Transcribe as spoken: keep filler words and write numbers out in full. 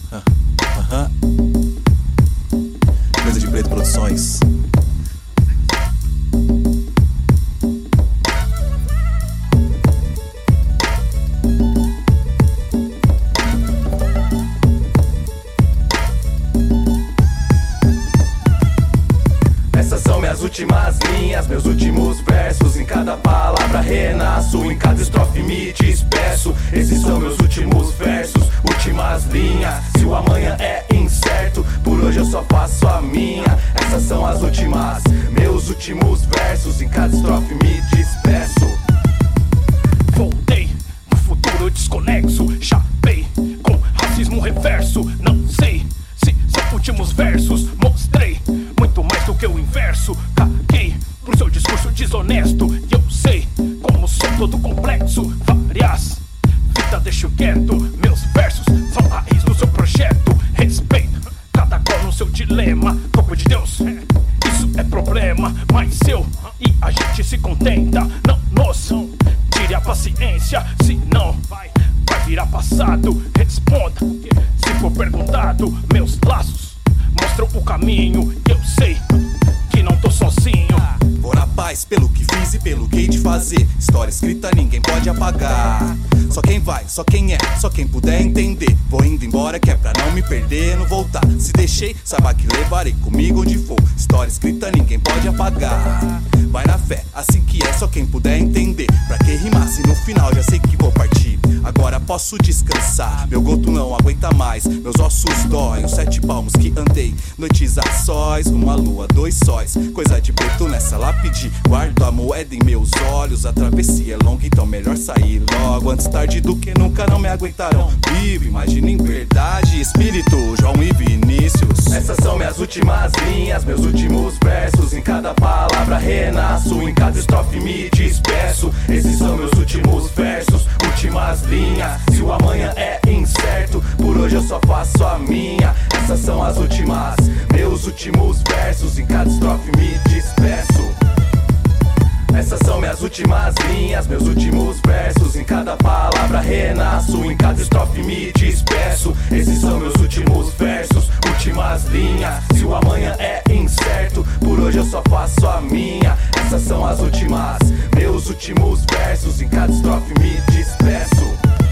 Aham. Coisa de Preto Produções. Essas são minhas últimas linhas, meus últimos versos. Em cada palavra renasço, em cada estrofe me despeço. Esses são meus últimos versos, últimas linhas. Se o amanhã é incerto, por hoje eu só faço a minha. Essas são as últimas, meus últimos versos. Em cada estrofe me despeço. Voltei do futuro desconexo, chapei com racismo reverso. Não sei se são últimos versos, mostrei muito mais do que o inverso. Caguei pro seu discurso desonesto, e eu sei como sou todo complexo. Várias vidas deixo quieto, meus versos são raiz no seu projeto. Respeito cada qual no seu dilema, corpo de Deus, isso é problema. Mas eu e a gente se contenta, não nos tire a paciência, senão vai, vai virar passado. Responda se for perguntado, meus laços mostram o caminho, e eu sei que não tô sozinho. Vou na paz pelo que fiz e pelo que hei de fazer. História escrita ninguém pode apagar. Só quem vai, só quem é, só quem puder entender. Vou indo embora que é pra não me perder, não voltar. Se deixei, saiba que levarei comigo onde for. História escrita ninguém pode apagar. Vai na fé, assim que é, só quem puder entender. Pra que rimar se no final já sei que vou partir. Agora posso descansar, meu goto não aguenta mais. Meus ossos doem, os sete palmos que andei. Noites a sós, uma lua, dois sóis. Coisa de preto nessa lápide, guardo a moeda em meus olhos. A travessia é longa, então melhor sair logo. Antes tarde do que nunca, não me aguentarão. Vive, imagina em verdade, espírito, João e Vinícius. Essas são minhas últimas linhas, meus últimos versos. Em cada palavra renasço, em cada estrofe me despeço. Esses são meus últimos versos, últimas linhas. Se o amanhã é incerto, por hoje eu só faço a minha. Essas são as últimas, meus últimos versos. Em cada estrofe me despeço. Essas são minhas últimas linhas, meus últimos versos. Em cada palavra renasço, em cada estrofe me despeço. Esses são meus últimos versos, últimas linhas. Se o amanhã é incerto, por hoje eu só faço a minha. Essas são as últimas, meus últimos versos. Em cada estrofe me despeço.